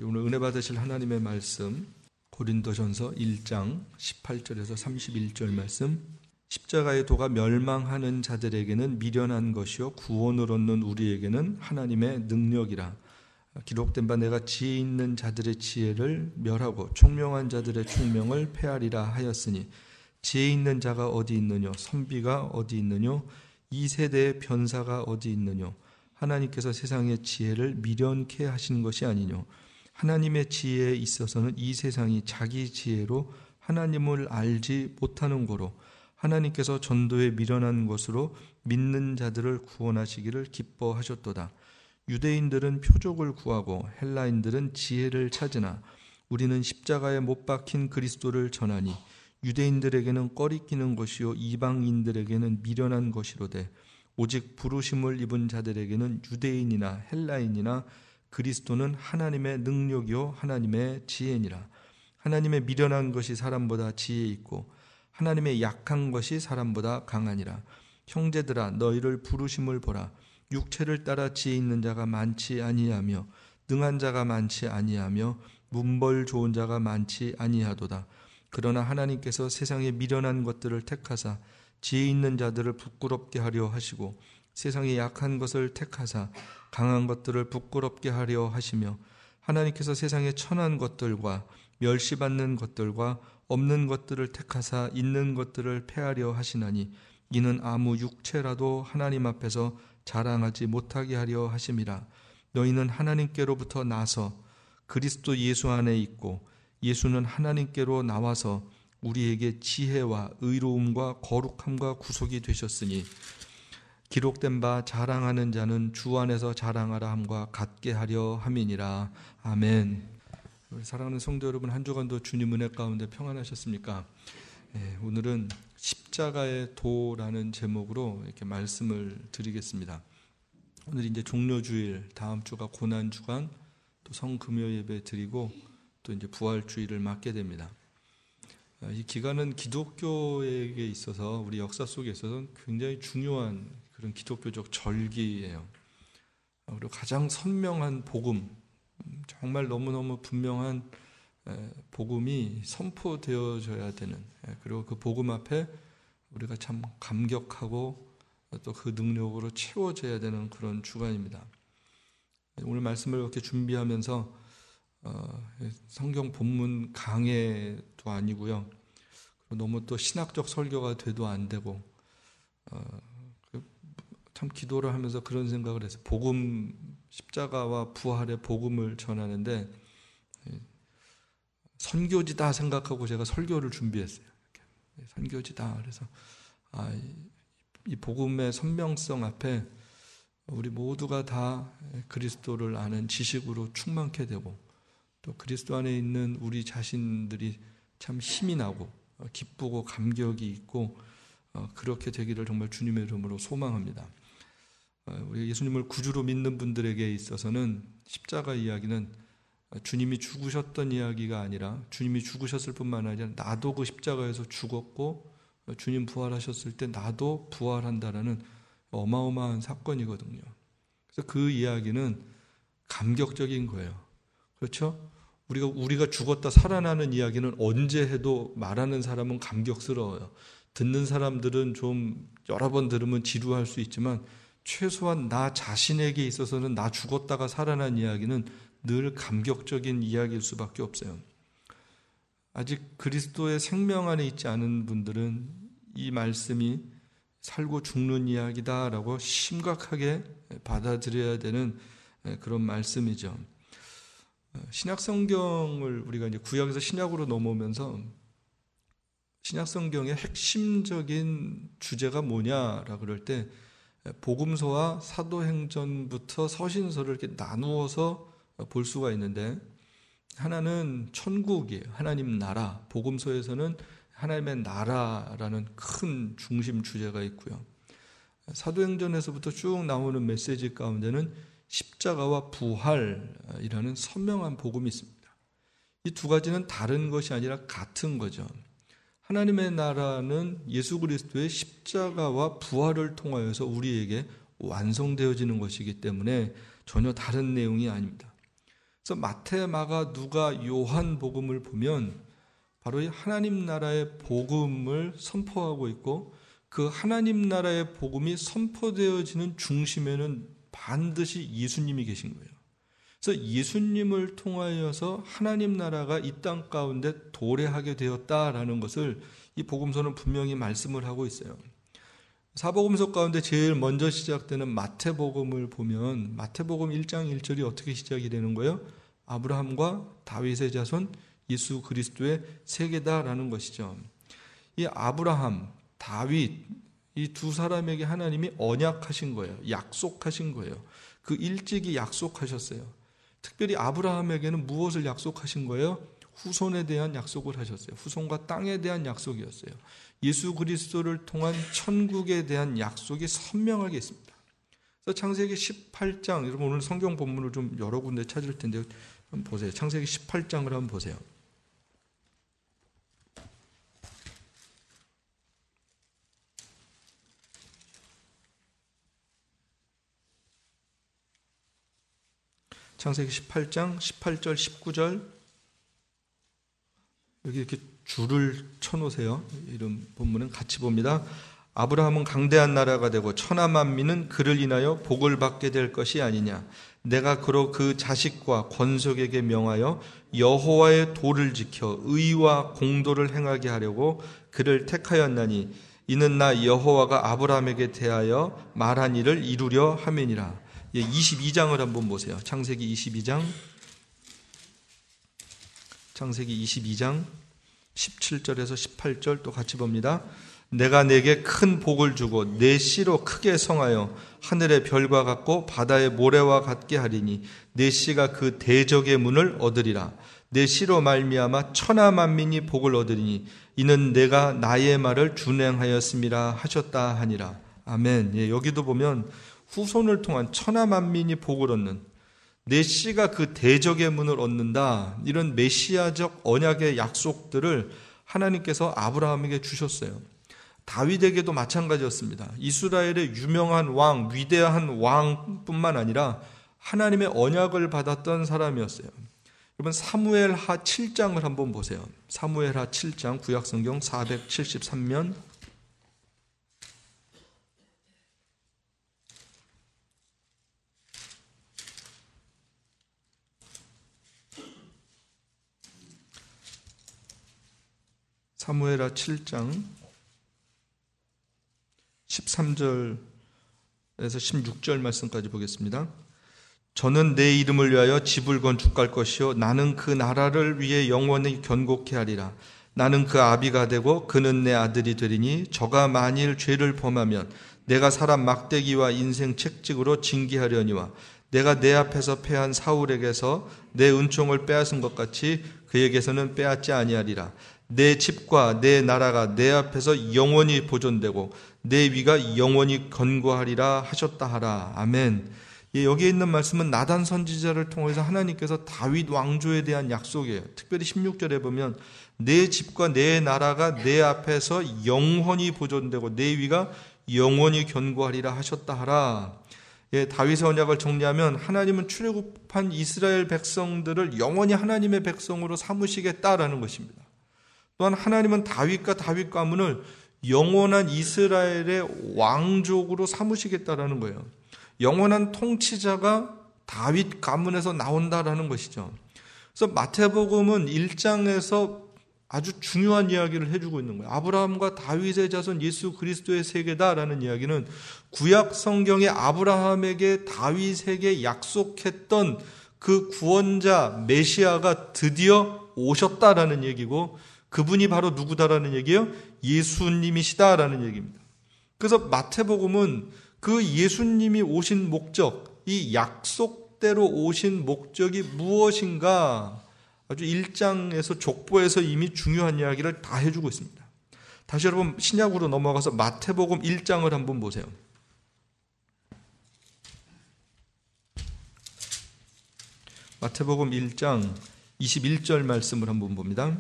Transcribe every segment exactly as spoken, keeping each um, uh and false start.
우리 오늘 은혜 받으실 하나님의 말씀 고린도전서 일 장 십팔 절에서 삼십일 절 말씀. 십자가의 도가 멸망하는 자들에게는 미련한 것이요 구원을 얻는 우리에게는 하나님의 능력이라. 기록된 바 내가 지혜 있는 자들의 지혜를 멸하고 총명한 자들의 총명을 폐하리라 하였으니 지혜 있는 자가 어디 있느뇨 선비가 어디 있느뇨 이 세대의 변사가 어디 있느뇨. 하나님께서 세상의 지혜를 미련케 하신 것이 아니뇨. 하나님의 지혜에 있어서는 이 세상이 자기 지혜로 하나님을 알지 못하는 고로 하나님께서 전도에 미련한 것으로 믿는 자들을 구원하시기를 기뻐하셨도다. 유대인들은 표적을 구하고 헬라인들은 지혜를 찾으나 우리는 십자가에 못 박힌 그리스도를 전하니 유대인들에게는 꺼리끼는 것이요 이방인들에게는 미련한 것이로되 오직 부르심을 입은 자들에게는 유대인이나 헬라인이나 그리스도는 하나님의 능력이요 하나님의 지혜니라. 하나님의 미련한 것이 사람보다 지혜 있고 하나님의 약한 것이 사람보다 강하니라. 형제들아 너희를 부르심을 보라. 육체를 따라 지혜 있는 자가 많지 아니하며 능한 자가 많지 아니하며 문벌 좋은 자가 많지 아니하도다. 그러나 하나님께서 세상에 미련한 것들을 택하사 지혜 있는 자들을 부끄럽게 하려 하시고 세상에 약한 것을 택하사 강한 것들을 부끄럽게 하려 하시며 하나님께서 세상에 천한 것들과 멸시받는 것들과 없는 것들을 택하사 있는 것들을 폐하려 하시나니 이는 아무 육체라도 하나님 앞에서 자랑하지 못하게 하려 하심이라. 너희는 하나님께로부터 나서 그리스도 예수 안에 있고 예수는 하나님께로 나와서 우리에게 지혜와 의로움과 거룩함과 구속이 되셨으니 기록된 바 자랑하는 자는 주 안에서 자랑하라 함과 같게 하려 함이니라. 아멘. 우리 사랑하는 성도 여러분, 한 주간도 주님 은혜 가운데 평안하셨습니까? 네, 오늘은 십자가의 도라는 제목으로 이렇게 말씀을 드리겠습니다. 오늘 이제 종료주일, 다음 주가 고난주간, 또 성금요 예배 드리고 또 이제 부활주일을 맞게 됩니다. 이 기간은 기독교에게 있어서 우리 역사 속에 있어서 굉장히 중요한 그런 기독교적 절기예요. 그리고 가장 선명한 복음, 정말 너무너무 분명한 복음이 선포되어져야 되는, 그리고 그 복음 앞에 우리가 참 감격하고 또 그 능력으로 채워져야 되는 그런 주간입니다. 오늘 말씀을 이렇게 준비하면서 어, 성경 본문 강해도 아니고요. 너무 또 신학적 설교가 돼도 안 되고, 어, 참 기도를 하면서 그런 생각을 했어요. 복음, 십자가와 부활의 복음을 전하는데 선교지다 생각하고 제가 설교를 준비했어요. 이렇게. 선교지다. 그래서 아, 이, 이 복음의 선명성 앞에 우리 모두가 다 그리스도를 아는 지식으로 충만케 되고 또 그리스도 안에 있는 우리 자신들이 참 힘이 나고 기쁘고 감격이 있고 그렇게 되기를 정말 주님의 이름으로 소망합니다. 우리 예수님을 구주로 믿는 분들에게 있어서는 십자가 이야기는 주님이 죽으셨던 이야기가 아니라 주님이 죽으셨을 뿐만 아니라 나도 그 십자가에서 죽었고 주님 부활하셨을 때 나도 부활한다라는 어마어마한 사건이거든요. 그래서 그 이야기는 감격적인 거예요. 그렇죠? 우리가 우리가 죽었다 살아나는 이야기는 언제 해도 말하는 사람은 감격스러워요. 듣는 사람들은 좀 여러 번 들으면 지루할 수 있지만 최소한 나 자신에게 있어서는 나 죽었다가 살아난 이야기는 늘 감격적인 이야기일 수밖에 없어요. 아직 그리스도의 생명 안에 있지 않은 분들은 이 말씀이 살고 죽는 이야기다라고 심각하게 받아들여야 되는 그런 말씀이죠. 신약 성경을 우리가 이제 구약에서 신약으로 넘어오면서 신약 성경의 핵심적인 주제가 뭐냐라 그럴 때 복음서와 사도행전부터 서신서를 이렇게 나누어서 볼 수가 있는데 하나는 천국이에요. 하나님 나라. 복음서에서는 하나님의 나라라는 큰 중심 주제가 있고요. 사도행전에서부터 쭉 나오는 메시지 가운데는 십자가와 부활이라는 선명한 복음이 있습니다. 이 두 가지는 다른 것이 아니라 같은 거죠. 하나님의 나라는 예수 그리스도의 십자가와 부활을 통하여서 우리에게 완성되어지는 것이기 때문에 전혀 다른 내용이 아닙니다. 그래서 마태, 마가, 누가, 요한 복음을 보면 바로 이 하나님 나라의 복음을 선포하고 있고, 그 하나님 나라의 복음이 선포되어지는 중심에는 반드시 예수님이 계신 거예요. 그래서 예수님을 통하여서 하나님 나라가 이 땅 가운데 도래하게 되었다라는 것을 이 복음서는 분명히 말씀을 하고 있어요. 사복음서 가운데 제일 먼저 시작되는 마태복음을 보면 마태복음 일 장 일 절이 어떻게 시작이 되는 거예요? 아브라함과 다윗의 자손 예수 그리스도의 세계다라는 것이죠. 이 아브라함, 다윗, 이 두 사람에게 하나님이 언약하신 거예요. 약속하신 거예요. 그 일찍이 약속하셨어요. 특별히 아브라함에게는 무엇을 약속하신 거예요? 후손에 대한 약속을 하셨어요. 후손과 땅에 대한 약속이었어요. 예수 그리스도를 통한 천국에 대한 약속이 선명하게 있습니다. 그래서 창세기 십팔 장, 여러분 오늘 성경 본문을 좀 여러 군데 찾을 텐데 한번 보세요. 창세기 십팔 장을 한번 보세요. 창세기 십팔 장 십팔 절 십구 절 여기 이렇게 줄을 쳐놓으세요. 이런 본문은 같이 봅니다. 아브라함은 강대한 나라가 되고 천하 만민은 그를 인하여 복을 받게 될 것이 아니냐. 내가 그로 그 자식과 권속에게 명하여 여호와의 도를 지켜 의와 공도를 행하게 하려고 그를 택하였나니 이는 나 여호와가 아브라함에게 대하여 말한 일을 이루려 함이니라. 예, 이십이 장을 한번 보세요. 창세기 이십이 장, 창세기 이십이 장 십칠 절에서 십팔 절 또 같이 봅니다. 내가 내게 큰 복을 주고 내 씨로 크게 성하여 하늘의 별과 같고 바다의 모래와 같게 하리니 내 씨가 그 대적의 문을 얻으리라. 내 씨로 말미암아 천하 만민이 복을 얻으리니 이는 내가 나의 말을 준행하였음이라 하셨다 하니라. 아멘. 예, 여기도 보면 후손을 통한 천하 만민이 복을 얻는, 내 씨가 그 대적의 문을 얻는다, 이런 메시아적 언약의 약속들을 하나님께서 아브라함에게 주셨어요. 다윗에게도 마찬가지였습니다. 이스라엘의 유명한 왕, 위대한 왕뿐만 아니라 하나님의 언약을 받았던 사람이었어요. 여러분 사무엘하 칠 장을 한번 보세요. 사무엘하 칠 장 구약성경 사백칠십삼 면 사무엘하 칠 장 십삼 절에서 십육 절 말씀까지 보겠습니다. 저는 내 이름을 위하여 집을 건축할 것이요 나는 그 나라를 위해 영원히 견고케 하리라. 나는 그 아비가 되고 그는 내 아들이 되리니 저가 만일 죄를 범하면 내가 사람 막대기와 인생 책찍으로 징계하려니와 내가 내 앞에서 패한 사울에게서 내 은총을 빼앗은 것 같이 그에게서는 빼앗지 아니하리라. 내 집과 내 나라가 내 앞에서 영원히 보존되고 내 위가 영원히 견고하리라 하셨다 하라. 아멘. 예, 여기에 있는 말씀은 나단 선지자를 통해서 하나님께서 다윗 왕조에 대한 약속이에요. 특별히 십육 절에 보면 내 집과 내 나라가 내 앞에서 영원히 보존되고 내 위가 영원히 견고하리라 하셨다 하라. 예, 다윗의 언약을 정리하면 하나님은 출애굽한 이스라엘 백성들을 영원히 하나님의 백성으로 삼으시겠다라는 것입니다. 또한 하나님은 다윗과 다윗 가문을 영원한 이스라엘의 왕족으로 삼으시겠다라는 거예요. 영원한 통치자가 다윗 가문에서 나온다라는 것이죠. 그래서 마태복음은 일 장에서 아주 중요한 이야기를 해주고 있는 거예요. 아브라함과 다윗의 자손 예수 그리스도의 세계다라는 이야기는 구약 성경의 아브라함에게 다윗에게 약속했던 그 구원자 메시아가 드디어 오셨다라는 얘기고, 그분이 바로 누구다라는 얘기예요? 예수님이시다라는 얘기입니다. 그래서 마태복음은 그 예수님이 오신 목적, 이 약속대로 오신 목적이 무엇인가 아주 일 장에서 족보에서 이미 중요한 이야기를 다 해주고 있습니다. 다시 여러분 신약으로 넘어가서 마태복음 일 장을 한번 보세요. 마태복음 일 장 이십일 절 말씀을 한번 봅니다.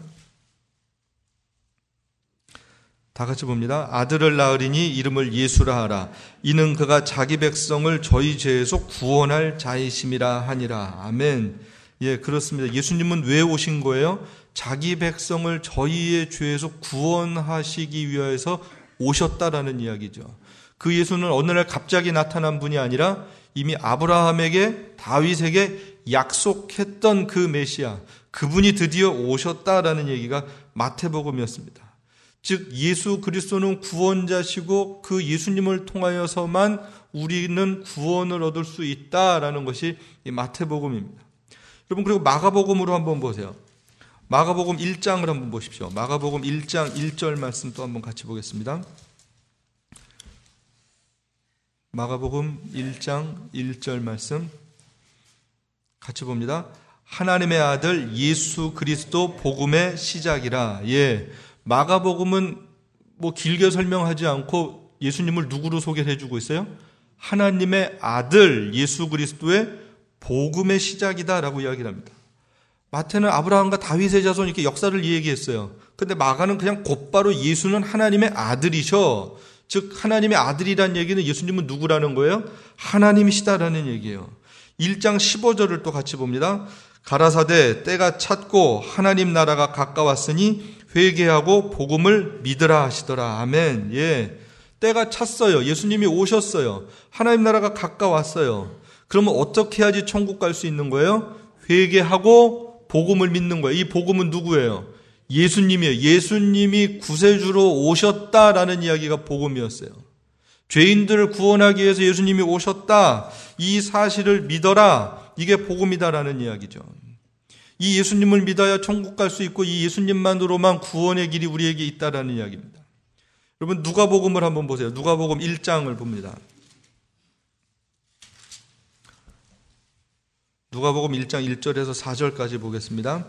다 같이 봅니다. 아들을 낳으리니 이름을 예수라 하라. 이는 그가 자기 백성을 저희 죄에서 구원할 자이심이라 하니라. 아멘. 예, 그렇습니다. 예수님은 왜 오신 거예요? 자기 백성을 저희의 죄에서 구원하시기 위해서 오셨다라는 이야기죠. 그 예수는 어느 날 갑자기 나타난 분이 아니라 이미 아브라함에게, 다윗에게 약속했던 그 메시아, 그분이 드디어 오셨다라는 얘기가 마태복음이었습니다. 즉 예수 그리스도는 구원자시고 그 예수님을 통하여서만 우리는 구원을 얻을 수 있다라는 것이 이 마태복음입니다. 여러분, 그리고 마가복음으로 한번 보세요. 마가복음 일 장을 한번 보십시오. 마가복음 일 장 일 절 말씀 또 한번 같이 보겠습니다. 마가복음 일 장 일 절 말씀 같이 봅니다. 하나님의 아들 예수 그리스도 복음의 시작이라. 예, 마가복음은 뭐 길게 설명하지 않고 예수님을 누구로 소개를 해주고 있어요? 하나님의 아들 예수 그리스도의 복음의 시작이다라고 이야기를 합니다. 마태는 아브라함과 다윗의 자손 이렇게 역사를 얘기했어요. 근데 마가는 그냥 곧바로 예수는 하나님의 아들이셔. 즉 하나님의 아들이란 얘기는 예수님은 누구라는 거예요? 하나님이시다라는 얘기예요. 일 장 십오 절을 또 같이 봅니다. 가라사대 때가 찼고 하나님 나라가 가까웠으니 회개하고 복음을 믿으라 하시더라. 아멘. 예, 때가 찼어요. 예수님이 오셨어요. 하나님 나라가 가까웠어요. 그러면 어떻게 해야지 천국 갈 수 있는 거예요? 회개하고 복음을 믿는 거예요. 이 복음은 누구예요? 예수님이에요. 예수님이 구세주로 오셨다라는 이야기가 복음이었어요. 죄인들을 구원하기 위해서 예수님이 오셨다. 이 사실을 믿어라. 이게 복음이다라는 이야기죠. 이 예수님을 믿어야 천국 갈 수 있고 이 예수님만으로만 구원의 길이 우리에게 있다라는 이야기입니다. 여러분, 누가복음을 한번 보세요. 누가복음 일 장을 봅니다. 누가복음 일 장 일 절에서 사 절까지 보겠습니다.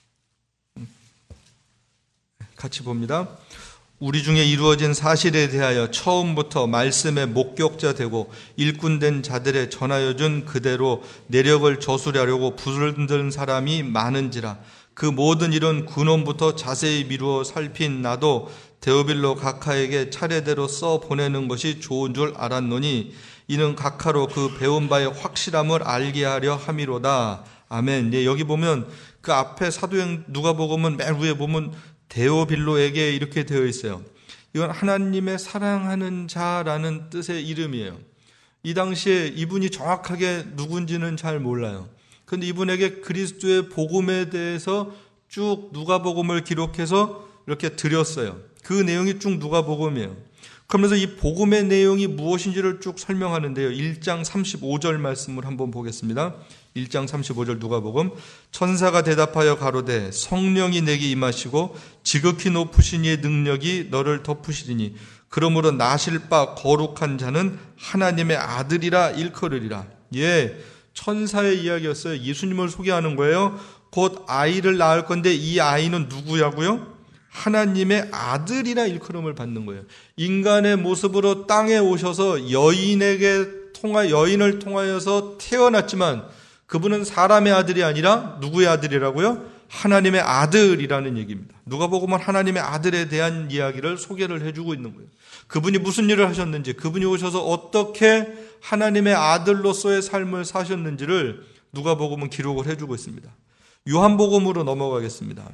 같이 봅니다. 우리 중에 이루어진 사실에 대하여 처음부터 말씀의 목격자 되고 일꾼된 자들의 전하여 준 그대로 내력을 저술하려고 부르는 사람이 많은지라. 그 모든 일은 근원부터 자세히 미루어 살핀 나도 데오빌로 각하에게 차례대로 써 보내는 것이 좋은 줄 알았노니 이는 각하로 그 배운 바의 확실함을 알게 하려 함이로다. 아멘. 네, 여기 보면 그 앞에 사도행 누가복음은 맨 위에 보면 데오빌로에게 이렇게 되어 있어요. 이건 하나님의 사랑하는 자라는 뜻의 이름이에요. 이 당시에 이분이 정확하게 누군지는 잘 몰라요. 그런데 이분에게 그리스도의 복음에 대해서 쭉 누가복음을 기록해서 이렇게 드렸어요. 그 내용이 쭉 누가복음이에요. 그러면서 이 복음의 내용이 무엇인지를 쭉 설명하는데요. 일 장 삼십오 절 말씀을 한번 보겠습니다. 일 장 삼십오 절 누가복음. 천사가 대답하여 가로되 성령이 내게 임하시고 지극히 높으신 이의 능력이 너를 덮으시리니 그러므로 나실 바 거룩한 자는 하나님의 아들이라 일컬으리라. 예, 천사의 이야기였어요. 예수님을 소개하는 거예요. 곧 아이를 낳을 건데 이 아이는 누구냐고요? 하나님의 아들이라 일컬음을 받는 거예요. 인간의 모습으로 땅에 오셔서 여인에게 통하 여인을 통하여서 태어났지만 그분은 사람의 아들이 아니라 누구의 아들이라고요? 하나님의 아들이라는 얘기입니다. 누가복음은 하나님의 아들에 대한 이야기를 소개를 해주고 있는 거예요. 그분이 무슨 일을 하셨는지, 그분이 오셔서 어떻게 하나님의 아들로서의 삶을 사셨는지를 누가복음은 기록을 해주고 있습니다. 요한복음으로 넘어가겠습니다.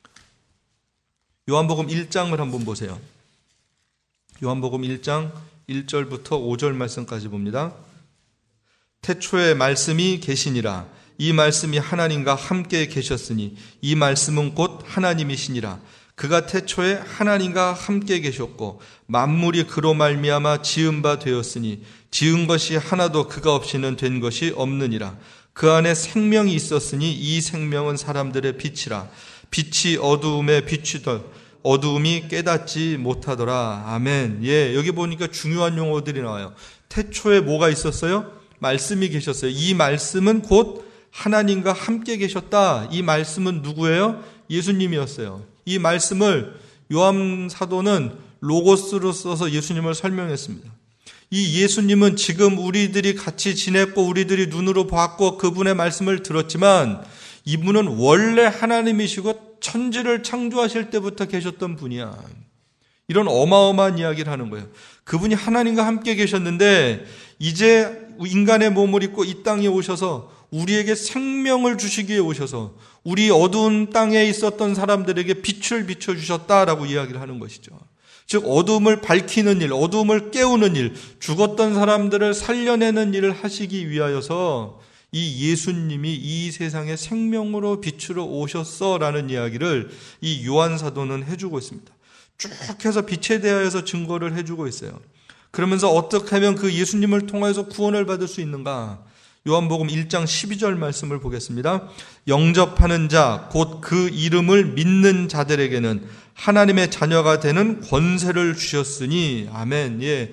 요한복음 일 장을 한번 보세요. 요한복음 일 장 일 절부터 오 절 말씀까지 봅니다. 태초에 말씀이 계시니라. 이 말씀이 하나님과 함께 계셨으니 이 말씀은 곧 하나님이시니라. 그가 태초에 하나님과 함께 계셨고 만물이 그로 말미암아 지은 바 되었으니 지은 것이 하나도 그가 없이는 된 것이 없느니라. 그 안에 생명이 있었으니 이 생명은 사람들의 빛이라. 빛이 어두움에 비추더 어두움이 깨닫지 못하더라. 아멘. 예, 여기 보니까 중요한 용어들이 나와요. 태초에 뭐가 있었어요? 말씀이 계셨어요. 이 말씀은 곧 하나님과 함께 계셨다. 이 말씀은 누구예요? 예수님이었어요. 이 말씀을 요한 사도는 로고스로 써서 예수님을 설명했습니다. 이 예수님은 지금 우리들이 같이 지냈고 우리들이 눈으로 봤고 그분의 말씀을 들었지만 이분은 원래 하나님이시고 천지를 창조하실 때부터 계셨던 분이야. 이런 어마어마한 이야기를 하는 거예요. 그분이 하나님과 함께 계셨는데 이제 인간의 몸을 입고 이 땅에 오셔서 우리에게 생명을 주시기 위해 오셔서 우리 어두운 땅에 있었던 사람들에게 빛을 비춰주셨다라고 이야기를 하는 것이죠. 즉 어두움을 밝히는 일, 어두움을 깨우는 일, 죽었던 사람들을 살려내는 일을 하시기 위하여서 이 예수님이 이 세상에 생명으로 비추러 오셨어라는 이야기를 이 요한 사도는 해주고 있습니다. 쭉 해서 빛에 대하여서 증거를 해주고 있어요. 그러면서 어떻게 하면 그 예수님을 통해서 구원을 받을 수 있는가? 요한복음 일 장 십이 절 말씀을 보겠습니다. 영접하는 자, 곧 그 이름을 믿는 자들에게는 하나님의 자녀가 되는 권세를 주셨으니, 아멘. 예,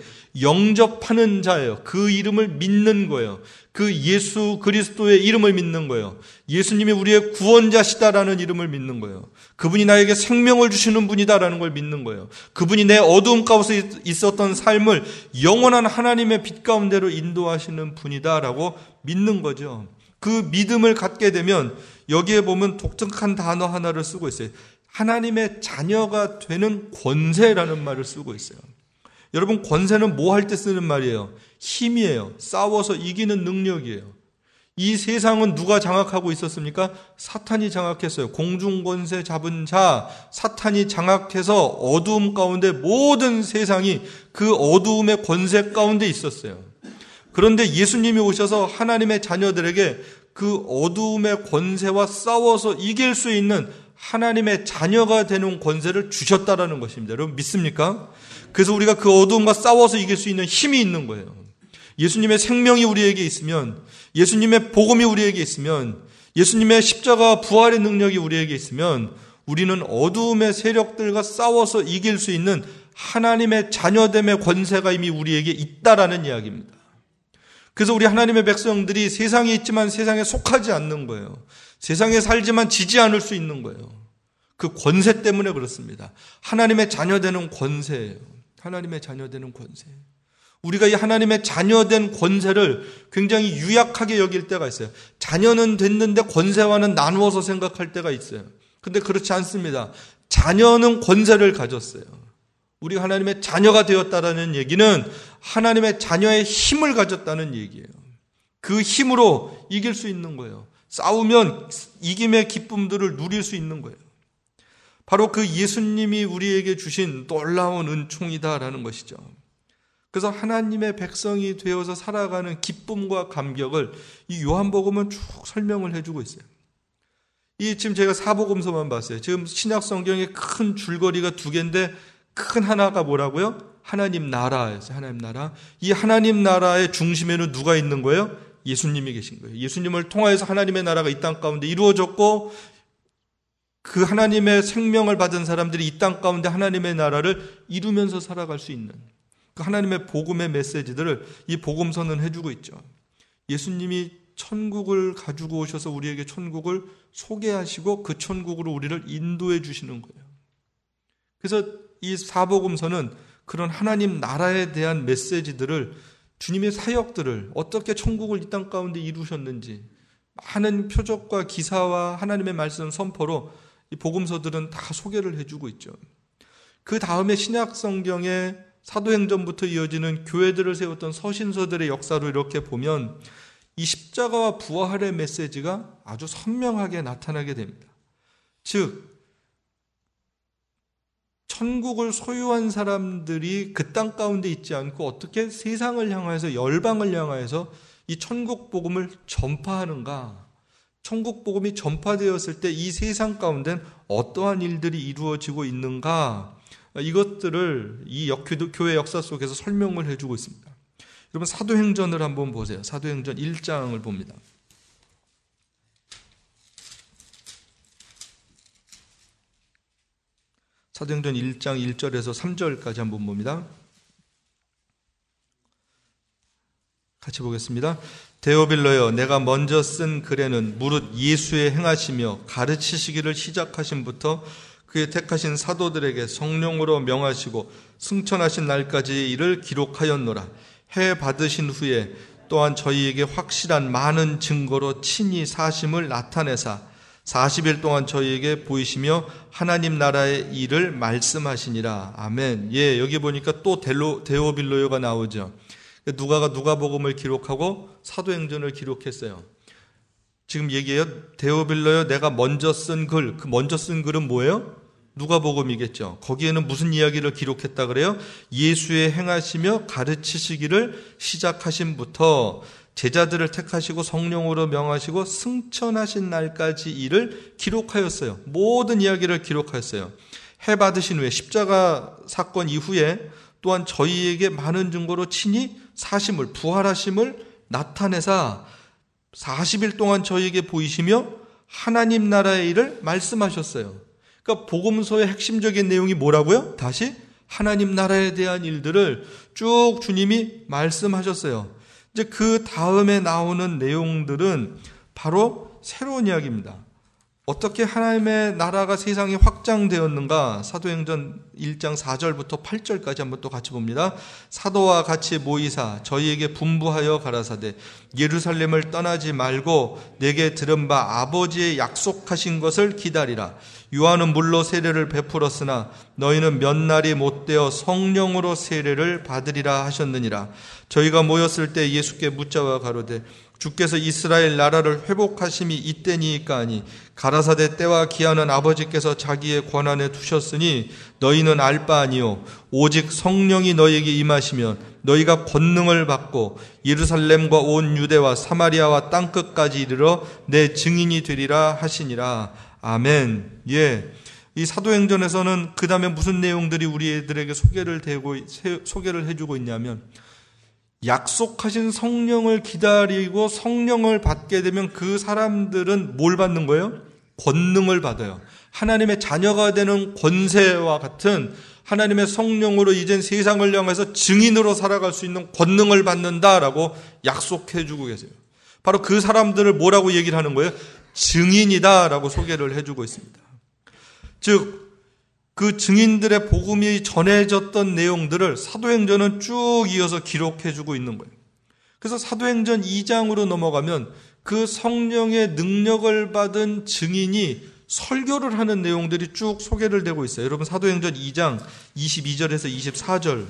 영접하는 자예요. 그 이름을 믿는 거예요. 그 예수 그리스도의 이름을 믿는 거예요. 예수님이 우리의 구원자시다라는 이름을 믿는 거예요. 그분이 나에게 생명을 주시는 분이다라는 걸 믿는 거예요. 그분이 내 어두움 가운데 있었던 삶을 영원한 하나님의 빛 가운데로 인도하시는 분이다라고 믿는 거죠. 그 믿음을 갖게 되면 여기에 보면 독특한 단어 하나를 쓰고 있어요. 하나님의 자녀가 되는 권세라는 말을 쓰고 있어요. 여러분, 권세는 뭐 할 때 쓰는 말이에요? 힘이에요. 싸워서 이기는 능력이에요. 이 세상은 누가 장악하고 있었습니까? 사탄이 장악했어요. 공중권세 잡은 자, 사탄이 장악해서 어두움 가운데 모든 세상이 그 어두움의 권세 가운데 있었어요. 그런데 예수님이 오셔서 하나님의 자녀들에게 그 어두움의 권세와 싸워서 이길 수 있는 하나님의 자녀가 되는 권세를 주셨다라는 것입니다. 여러분 믿습니까? 그래서 우리가 그 어두움과 싸워서 이길 수 있는 힘이 있는 거예요. 예수님의 생명이 우리에게 있으면, 예수님의 복음이 우리에게 있으면, 예수님의 십자가 부활의 능력이 우리에게 있으면 우리는 어두움의 세력들과 싸워서 이길 수 있는 하나님의 자녀됨의 권세가 이미 우리에게 있다라는 이야기입니다. 그래서 우리 하나님의 백성들이 세상에 있지만 세상에 속하지 않는 거예요. 세상에 살지만 지지 않을 수 있는 거예요. 그 권세 때문에 그렇습니다. 하나님의 자녀되는 권세예요. 하나님의 자녀되는 권세. 우리가 이 하나님의 자녀된 권세를 굉장히 유약하게 여길 때가 있어요. 자녀는 됐는데 권세와는 나누어서 생각할 때가 있어요. 근데 그렇지 않습니다. 자녀는 권세를 가졌어요. 우리가 하나님의 자녀가 되었다라는 얘기는 하나님의 자녀의 힘을 가졌다는 얘기예요. 그 힘으로 이길 수 있는 거예요. 싸우면 이김의 기쁨들을 누릴 수 있는 거예요. 바로 그 예수님이 우리에게 주신 놀라운 은총이다라는 것이죠. 그래서 하나님의 백성이 되어서 살아가는 기쁨과 감격을 이 요한복음은 쭉 설명을 해주고 있어요. 이 지금 제가 사복음서만 봤어요. 지금 신약 성경에 큰 줄거리가 두 개인데 큰 하나가 뭐라고요? 하나님 나라였어요. 하나님 나라. 이 하나님 나라의 중심에는 누가 있는 거예요? 예수님이 계신 거예요. 예수님을 통하여서 하나님의 나라가 이 땅 가운데 이루어졌고, 그 하나님의 생명을 받은 사람들이 이 땅 가운데 하나님의 나라를 이루면서 살아갈 수 있는 그 하나님의 복음의 메시지들을 이 복음서는 해주고 있죠. 예수님이 천국을 가지고 오셔서 우리에게 천국을 소개하시고 그 천국으로 우리를 인도해 주시는 거예요. 그래서 이 사복음서는 그런 하나님 나라에 대한 메시지들을, 주님의 사역들을 어떻게 천국을 이 땅 가운데 이루셨는지 많은 표적과 기사와 하나님의 말씀 선포로 이 복음서들은 다 소개를 해주고 있죠. 그 다음에 신약 성경의 사도행전부터 이어지는 교회들을 세웠던 서신서들의 역사로 이렇게 보면 이 십자가와 부활의 메시지가 아주 선명하게 나타나게 됩니다. 즉 천국을 소유한 사람들이 그 땅 가운데 있지 않고 어떻게 세상을 향해서, 열방을 향해서 이 천국 복음을 전파하는가, 천국 복음이 전파되었을 때 이 세상 가운데는 어떠한 일들이 이루어지고 있는가, 이것들을 이 교회 역사 속에서 설명을 해주고 있습니다. 여러분 사도행전을 한번 보세요. 사도행전 일 장을 봅니다. 사도행전 일 장 일 절에서 삼 절까지 한번 봅니다. 같이 보겠습니다. 데오빌로여, 내가 먼저 쓴 글에는 무릇 예수의 행하시며 가르치시기를 시작하심부터 그의 택하신 사도들에게 성령으로 명하시고 승천하신 날까지의 일을 기록하였노라. 해 받으신 후에 또한 저희에게 확실한 많은 증거로 친히 사심을 나타내사 사십 일 동안 저희에게 보이시며 하나님 나라의 일을 말씀하시니라. 아멘. 예, 여기 보니까 또 데로, 데오빌로요가 나오죠. 누가가 누가복음을 기록하고 사도행전을 기록했어요. 지금 얘기해요. 데오빌로여 내가 먼저 쓴 글, 그 먼저 쓴 글은 뭐예요? 누가복음이겠죠. 거기에는 무슨 이야기를 기록했다 그래요? 예수의 행하시며 가르치시기를 시작하신부터 제자들을 택하시고 성령으로 명하시고 승천하신 날까지 일을 기록하였어요. 모든 이야기를 기록하였어요. 해 받으신 후에 십자가 사건 이후에 또한 저희에게 많은 증거로 친히 사심을, 부활하심을 나타내사 사십 일 동안 저희에게 보이시며 하나님 나라의 일을 말씀하셨어요. 그러니까 복음서의 핵심적인 내용이 뭐라고요? 다시 하나님 나라에 대한 일들을 쭉 주님이 말씀하셨어요. 이제 그 다음에 나오는 내용들은 바로 새로운 이야기입니다. 어떻게 하나님의 나라가 세상에 확장되었는가? 사도행전 일 장 사 절부터 팔 절까지 한번 또 같이 봅니다. 사도와 같이 모이사 저희에게 분부하여 가라사대 예루살렘을 떠나지 말고 내게 들은 바 아버지의 약속하신 것을 기다리라. 요한은 물로 세례를 베풀었으나 너희는 몇 날이 못되어 성령으로 세례를 받으리라 하셨느니라. 저희가 모였을 때 예수께 묻자와 가로되 주께서 이스라엘 나라를 회복하심이 이때니까 하니 가라사대 때와 기한은 아버지께서 자기의 권한에 두셨으니 너희는 알 바 아니요 오직 성령이 너희에게 임하시면 너희가 권능을 받고 예루살렘과 온 유대와 사마리아와 땅끝까지 이르러 내 증인이 되리라 하시니라. 아멘. 예. 이 사도행전에서는 그 다음에 무슨 내용들이 우리들에게 소개를 되고 소개를 해주고 있냐면 약속하신 성령을 기다리고 성령을 받게 되면 그 사람들은 뭘 받는 거예요? 권능을 받아요. 하나님의 자녀가 되는 권세와 같은 하나님의 성령으로 이젠 세상을 향해서 증인으로 살아갈 수 있는 권능을 받는다라고 약속해 주고 계세요. 바로 그 사람들을 뭐라고 얘기를 하는 거예요? 증인이다라고 소개를 해주고 있습니다. 즉 그 증인들의 복음이 전해졌던 내용들을 사도행전은 쭉 이어서 기록해주고 있는 거예요. 그래서 사도행전 이 장으로 넘어가면 그 성령의 능력을 받은 증인이 설교를 하는 내용들이 쭉 소개를 되고 있어요. 여러분 사도행전 이 장 이십이 절에서 이십사 절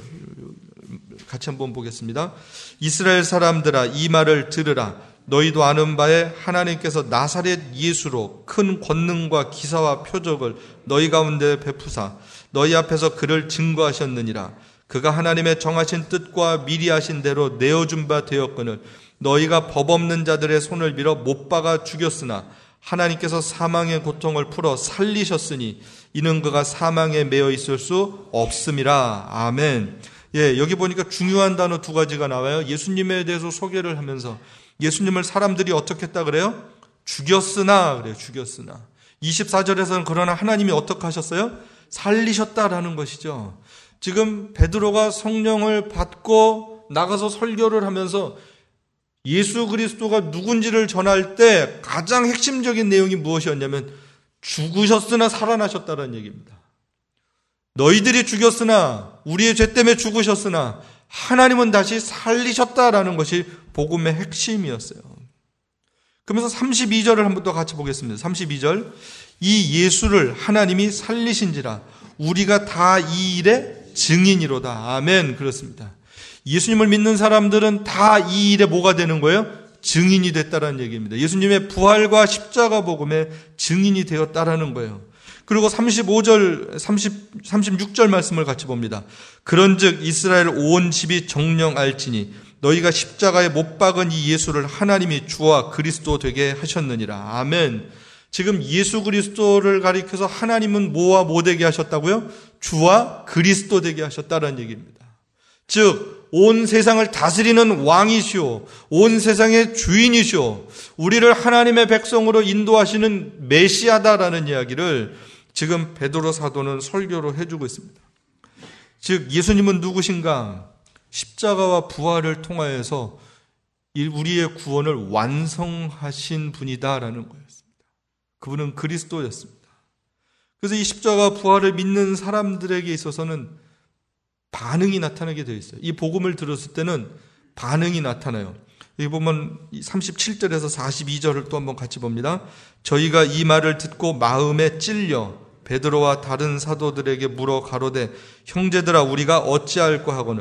같이 한번 보겠습니다. 이스라엘 사람들아 이 말을 들으라. 너희도 아는 바에 하나님께서 나사렛 예수로 큰 권능과 기사와 표적을 너희 가운데 베푸사 너희 앞에서 그를 증거하셨느니라. 그가 하나님의 정하신 뜻과 미리 하신 대로 내어준 바 되었거늘 너희가 법 없는 자들의 손을 밀어 못 박아 죽였으나 하나님께서 사망의 고통을 풀어 살리셨으니 이는 그가 사망에 매여 있을 수 없음이라. 아멘. 예, 여기 보니까 중요한 단어 두 가지가 나와요. 예수님에 대해서 소개를 하면서 예수님을 사람들이 어떻게 했다 그래요? 죽였으나 그래요. 죽였으나. 이십사 절에서는 그러나 하나님이 어떻게 하셨어요? 살리셨다라는 것이죠. 지금 베드로가 성령을 받고 나가서 설교를 하면서 예수 그리스도가 누군지를 전할 때 가장 핵심적인 내용이 무엇이었냐면 죽으셨으나 살아나셨다는 얘기입니다. 너희들이 죽였으나 우리의 죄 때문에 죽으셨으나 하나님은 다시 살리셨다라는 것이 복음의 핵심이었어요. 그러면서 삼십이 절을 한번 더 같이 보겠습니다. 삼십이 절 이 예수를 하나님이 살리신지라 우리가 다 이 일의 증인이로다. 아멘. 그렇습니다. 예수님을 믿는 사람들은 다 이 일에 뭐가 되는 거예요? 증인이 됐다라는 얘기입니다. 예수님의 부활과 십자가 복음의 증인이 되었다라는 거예요. 그리고 삼십오 절, 삼십, 삼십육 절 말씀을 같이 봅니다. 그런즉 이스라엘 온 집이 정령 알지니 너희가 십자가에 못 박은 이 예수를 하나님이 주와 그리스도 되게 하셨느니라. 아멘. 지금 예수 그리스도를 가리켜서 하나님은 뭐와 뭐 되게 하셨다고요? 주와 그리스도 되게 하셨다는 얘기입니다. 즉 온 세상을 다스리는 왕이시오, 온 세상의 주인이시오, 우리를 하나님의 백성으로 인도하시는 메시아다라는 이야기를 지금 베드로 사도는 설교로 해주고 있습니다. 즉 예수님은 누구신가? 십자가와 부활을 통하여서 우리의 구원을 완성하신 분이다라는 거였습니다. 그분은 그리스도였습니다. 그래서 이 십자가 부활을 믿는 사람들에게 있어서는 반응이 나타나게 되어 있어요. 이 복음을 들었을 때는 반응이 나타나요. 여기 보면 삼십칠 절에서 사십이 절을 또 한번 같이 봅니다. 저희가 이 말을 듣고 마음에 찔려 베드로와 다른 사도들에게 물어 가로되 형제들아 우리가 어찌할까 하거늘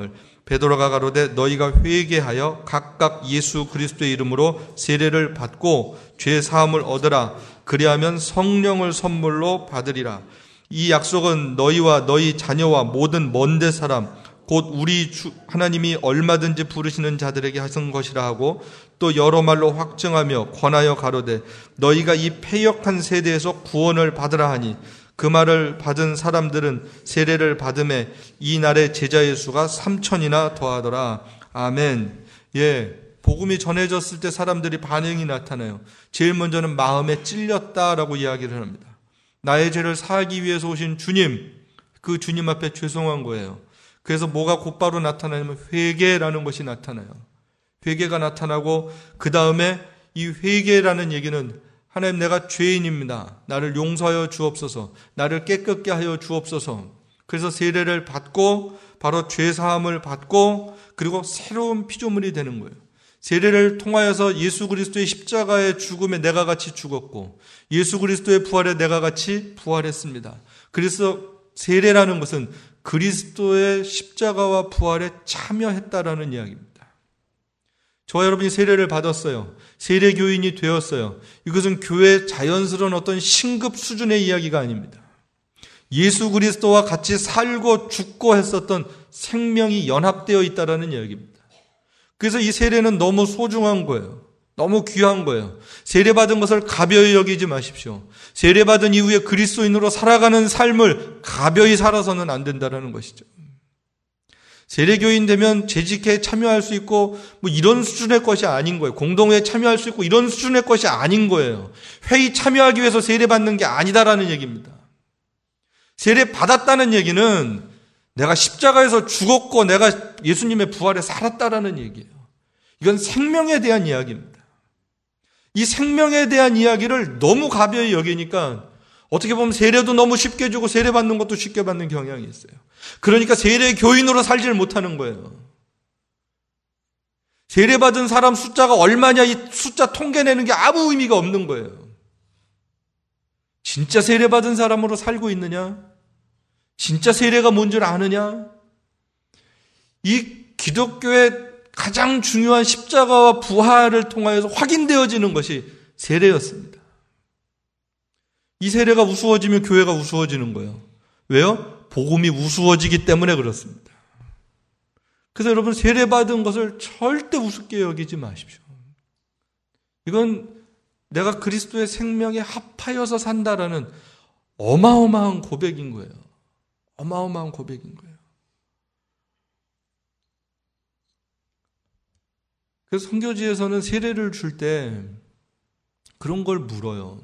베드로가 가로되 너희가 회개하여 각각 예수 그리스도의 이름으로 세례를 받고 죄 사함을 얻으라. 그리하면 성령을 선물로 받으리라. 이 약속은 너희와 너희 자녀와 모든 먼데 사람 곧 우리 주 하나님이 얼마든지 부르시는 자들에게 하신 것이라 하고 또 여러 말로 확증하며 권하여 가로되 너희가 이 패역한 세대에서 구원을 받으라 하니 그 말을 받은 사람들은 세례를 받음에 이 날의 제자의 수가 삼천이나 더하더라. 아멘. 예, 복음이 전해졌을 때 사람들이 반응이 나타나요. 제일 먼저는 마음에 찔렸다라고 이야기를 합니다. 나의 죄를 사하기 위해서 오신 주님, 그 주님 앞에 죄송한 거예요. 그래서 뭐가 곧바로 나타나냐면 회개라는 것이 나타나요. 회개가 나타나고 그 다음에 이 회개라는 얘기는 하나님 내가 죄인입니다. 나를 용서하여 주옵소서. 나를 깨끗게 하여 주옵소서. 그래서 세례를 받고 바로 죄사함을 받고 그리고 새로운 피조물이 되는 거예요. 세례를 통하여서 예수 그리스도의 십자가의 죽음에 내가 같이 죽었고 예수 그리스도의 부활에 내가 같이 부활했습니다. 그래서 세례라는 것은 그리스도의 십자가와 부활에 참여했다라는 이야기입니다. 저와 여러분이 세례를 받았어요. 세례 교인이 되었어요. 이것은 교회의 자연스러운 어떤 신급 수준의 이야기가 아닙니다. 예수 그리스도와 같이 살고 죽고 했었던 생명이 연합되어 있다라는 이야기입니다. 그래서 이 세례는 너무 소중한 거예요. 너무 귀한 거예요. 세례받은 것을 가벼이 여기지 마십시오. 세례받은 이후에 그리스도인으로 살아가는 삶을 가벼이 살아서는 안 된다는 것이죠. 세례교인 되면 재직회에 참여할 수 있고 뭐 이런 수준의 것이 아닌 거예요. 공동회에 참여할 수 있고 이런 수준의 것이 아닌 거예요. 회의 참여하기 위해서 세례받는 게 아니다라는 얘기입니다. 세례받았다는 얘기는 내가 십자가에서 죽었고 내가 예수님의 부활에 살았다라는 얘기예요. 이건 생명에 대한 이야기입니다. 이 생명에 대한 이야기를 너무 가벼이 여기니까 어떻게 보면 세례도 너무 쉽게 주고 세례받는 것도 쉽게 받는 경향이 있어요. 그러니까 세례 교인으로 살지를 못하는 거예요. 세례받은 사람 숫자가 얼마냐 이 숫자 통계내는 게 아무 의미가 없는 거예요. 진짜 세례받은 사람으로 살고 있느냐? 진짜 세례가 뭔 줄 아느냐? 이 기독교의 가장 중요한 십자가와 부활을 통하여서 확인되어지는 것이 세례였습니다. 이 세례가 우스워지면 교회가 우스워지는 거예요. 왜요? 복음이 우스워지기 때문에 그렇습니다. 그래서 여러분 세례받은 것을 절대 우습게 여기지 마십시오. 이건 내가 그리스도의 생명에 합하여서 산다라는 어마어마한 고백인 거예요. 어마어마한 고백인 거예요. 그래서 선교지에서는 세례를 줄 때 그런 걸 물어요.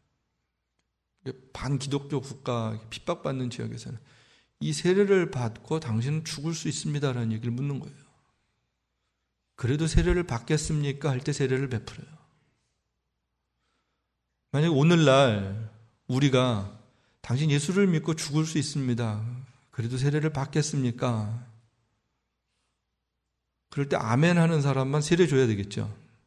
반기독교 국가 핍박받는 지역에서는 이 세례를 받고 당신은 죽을 수 있습니다라는 얘기를 묻는 거예요. 그래도 세례를 받겠습니까? 할 때 세례를 베풀어요. 만약 오늘날 우리가 당신 예수를 믿고 죽을 수 있습니다. 그래도 세례를 받겠습니까? 그럴 때 아멘 하는 사람만 세례 줘야 되겠죠.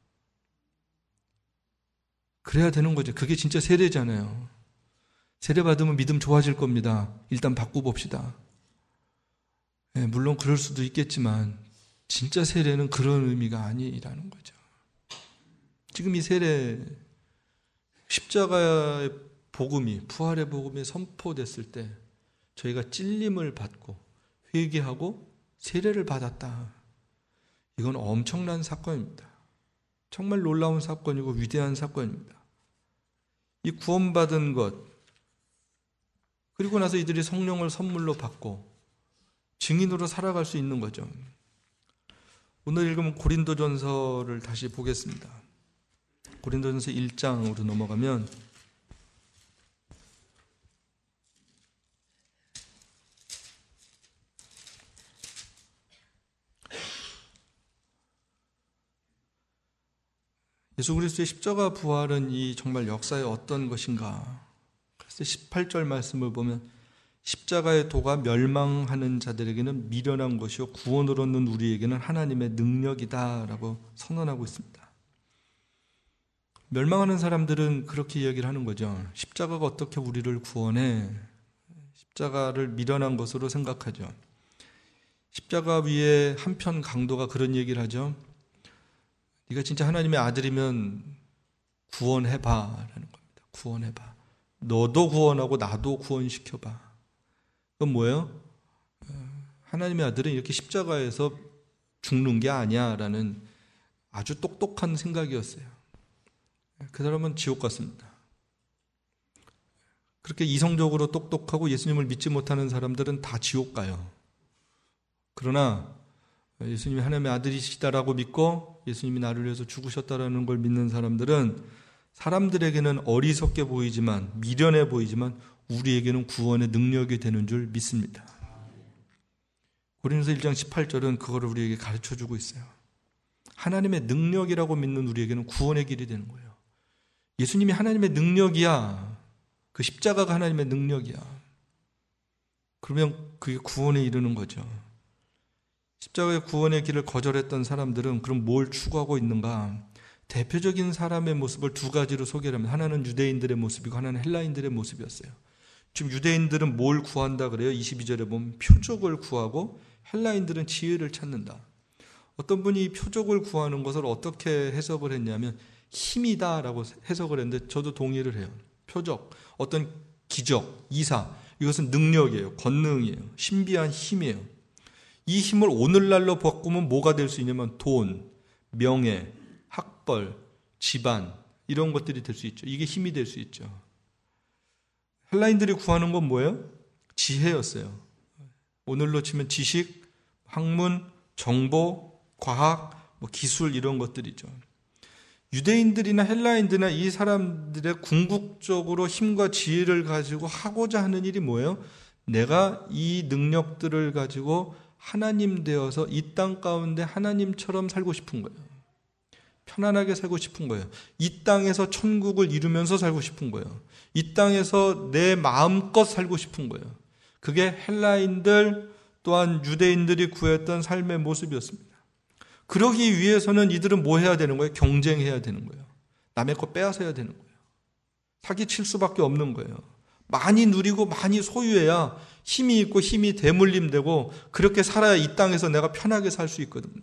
그래야 되는 거죠. 그게 진짜 세례잖아요. 세례 받으면 믿음 좋아질 겁니다. 일단 받고 봅시다. 네, 물론 그럴 수도 있겠지만 진짜 세례는 그런 의미가 아니라는 거죠. 지금 이 세례 십자가의 복음이 부활의 복음이 선포됐을 때 저희가 찔림을 받고 회개하고 세례를 받았다. 이건 엄청난 사건입니다. 정말 놀라운 사건이고 위대한 사건입니다. 이 구원받은 것 그리고 나서 이들이 성령을 선물로 받고 증인으로 살아갈 수 있는 거죠. 오늘 읽으면 고린도전서를 다시 보겠습니다. 고린도전서 일 장으로 넘어가면 예수 그리스도의 십자가 부활은 이 정말 역사의 어떤 것인가? 그래서 십팔 절 말씀을 보면 십자가의 도가 멸망하는 자들에게는 미련한 것이요 구원을 얻는 우리에게는 하나님의 능력이다라고 선언하고 있습니다. 멸망하는 사람들은 그렇게 이야기를 하는 거죠. 십자가가 어떻게 우리를 구원해? 십자가를 미련한 것으로 생각하죠. 십자가 위에 한편 강도가 그런 얘기를 하죠. 네가 진짜 하나님의 아들이면 구원해봐 라는 겁니다. 구원해봐. 너도 구원하고 나도 구원시켜봐. 그건 뭐예요? 하나님의 아들은 이렇게 십자가에서 죽는 게 아니야 라는 아주 똑똑한 생각이었어요. 그 사람은 지옥 갔습니다. 그렇게 이성적으로 똑똑하고 예수님을 믿지 못하는 사람들은 다 지옥 가요. 그러나 예수님이 하나님의 아들이시다라고 믿고 예수님이 나를 위해서 죽으셨다라는 걸 믿는 사람들은 사람들에게는 어리석게 보이지만, 미련해 보이지만 우리에게는 구원의 능력이 되는 줄 믿습니다. 고린도서 일 장 십팔 절은 그거를 우리에게 가르쳐주고 있어요. 하나님의 능력이라고 믿는 우리에게는 구원의 길이 되는 거예요. 예수님이 하나님의 능력이야. 그 십자가가 하나님의 능력이야. 그러면 그게 구원에 이르는 거죠. 십자가의 구원의 길을 거절했던 사람들은 그럼 뭘 추구하고 있는가? 대표적인 사람의 모습을 두 가지로 소개를 합니다. 하나는 유대인들의 모습이고 하나는 헬라인들의 모습이었어요. 지금 유대인들은 뭘 구한다 그래요? 이십이 절에 보면 표적을 구하고 헬라인들은 지혜를 찾는다. 어떤 분이 표적을 구하는 것을 어떻게 해석을 했냐면 힘이다라고 해석을 했는데 저도 동의를 해요. 표적, 어떤 기적, 이사, 이것은 능력이에요. 권능이에요. 신비한 힘이에요. 이 힘을 오늘날로 바꾸면 뭐가 될 수 있냐면 돈, 명예, 학벌, 집안 이런 것들이 될 수 있죠. 이게 힘이 될 수 있죠. 헬라인들이 구하는 건 뭐예요? 지혜였어요. 오늘로 치면 지식, 학문, 정보, 과학, 뭐 기술 이런 것들이죠. 유대인들이나 헬라인들이나 이 사람들의 궁극적으로 힘과 지혜를 가지고 하고자 하는 일이 뭐예요? 내가 이 능력들을 가지고 하나님 되어서 이 땅 가운데 하나님처럼 살고 싶은 거예요. 편안하게 살고 싶은 거예요. 이 땅에서 천국을 이루면서 살고 싶은 거예요. 이 땅에서 내 마음껏 살고 싶은 거예요. 그게 헬라인들 또한 유대인들이 구했던 삶의 모습이었습니다. 그러기 위해서는 이들은 뭐 해야 되는 거예요? 경쟁해야 되는 거예요. 남의 거 빼앗아야 되는 거예요. 사기칠 수밖에 없는 거예요. 많이 누리고 많이 소유해야 힘이 있고 힘이 대물림되고 그렇게 살아야 이 땅에서 내가 편하게 살 수 있거든요.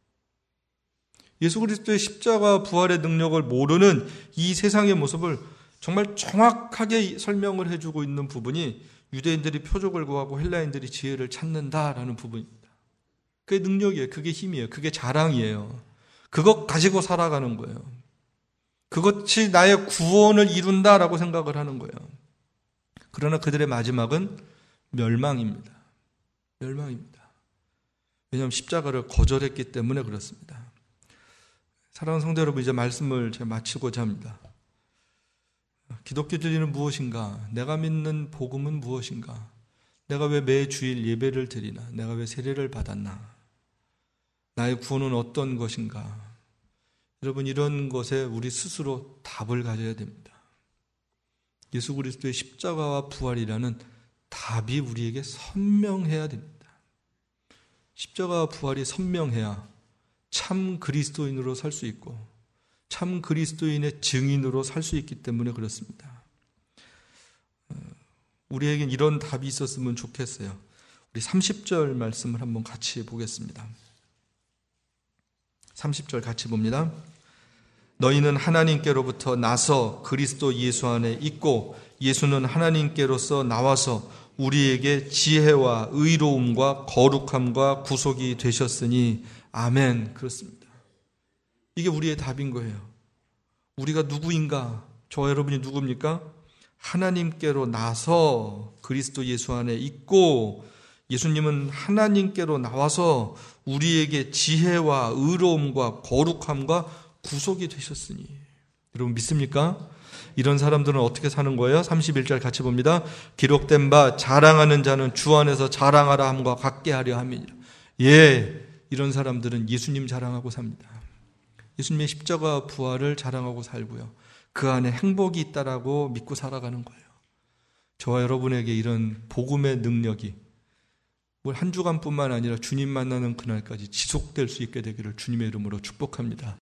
예수 그리스도의 십자가 부활의 능력을 모르는 이 세상의 모습을 정말 정확하게 설명을 해주고 있는 부분이 유대인들이 표적을 구하고 헬라인들이 지혜를 찾는다라는 부분입니다. 그게 능력이에요. 그게 힘이에요. 그게 자랑이에요. 그것 가지고 살아가는 거예요. 그것이 나의 구원을 이룬다라고 생각을 하는 거예요. 그러나 그들의 마지막은 멸망입니다. 멸망입니다. 왜냐하면 십자가를 거절했기 때문에 그렇습니다. 사랑하는 성도 여러분, 이제 말씀을 제가 마치고자 합니다. 기독교 진리는 무엇인가? 내가 믿는 복음은 무엇인가? 내가 왜 매 주일 예배를 드리나? 내가 왜 세례를 받았나? 나의 구원은 어떤 것인가? 여러분, 이런 것에 우리 스스로 답을 가져야 됩니다. 예수 그리스도의 십자가와 부활이라는 답이 우리에게 선명해야 됩니다. 십자가와 부활이 선명해야 참 그리스도인으로 살 수 있고 참 그리스도인의 증인으로 살 수 있기 때문에 그렇습니다. 우리에겐 이런 답이 있었으면 좋겠어요. 우리 삼십 절 말씀을 한번 같이 보겠습니다. 삼십 절 같이 봅니다. 너희는 하나님께로부터 나서 그리스도 예수 안에 있고 예수는 하나님께로서 나와서 우리에게 지혜와 의로움과 거룩함과 구속이 되셨으니 아멘. 그렇습니다. 이게 우리의 답인 거예요. 우리가 누구인가? 저와 여러분이 누굽니까? 하나님께로 나서 그리스도 예수 안에 있고 예수님은 하나님께로 나와서 우리에게 지혜와 의로움과 거룩함과 구속이 되셨으니. 여러분 믿습니까? 이런 사람들은 어떻게 사는 거예요? 삼십일 절 같이 봅니다. 기록된 바 자랑하는 자는 주 안에서 자랑하라 함과 같게 하려 함이니라. 예, 이런 사람들은 예수님 자랑하고 삽니다. 예수님의 십자가 부활을 자랑하고 살고요. 그 안에 행복이 있다라고 믿고 살아가는 거예요. 저와 여러분에게 이런 복음의 능력이 한 주간뿐만 아니라 주님 만나는 그날까지 지속될 수 있게 되기를 주님의 이름으로 축복합니다.